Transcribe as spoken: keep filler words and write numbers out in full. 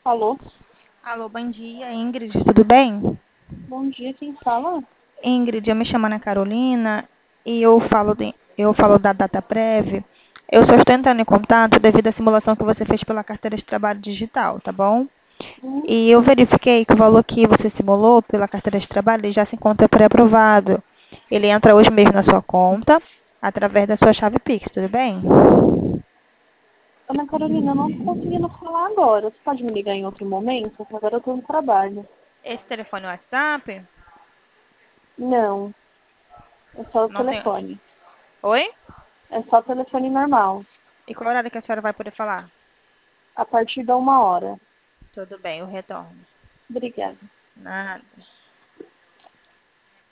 Alô? Alô, bom dia, Ingrid, tudo bem? Bom dia, quem fala? Ingrid, eu me chamo Ana Carolina e eu falo, de- eu falo da DataPrev. Eu só estou entrando em contato devido à simulação que você fez pela carteira de trabalho digital, tá bom? Hum, E eu verifiquei que o valor que você simulou pela carteira de trabalho ele já se encontra pré-aprovado. Ele entra hoje mesmo na sua conta, através da sua chave Pix, tudo bem? Ana Carolina, eu não tô conseguindo falar agora. Você pode me ligar em outro momento? Porque agora eu tô no trabalho. Esse telefone é o WhatsApp? Não, é só o Não tem. telefone. Oi? É só o telefone normal. E qual horário que a senhora vai poder falar? A partir da uma hora. Tudo bem, eu retorno. Obrigada. Nada.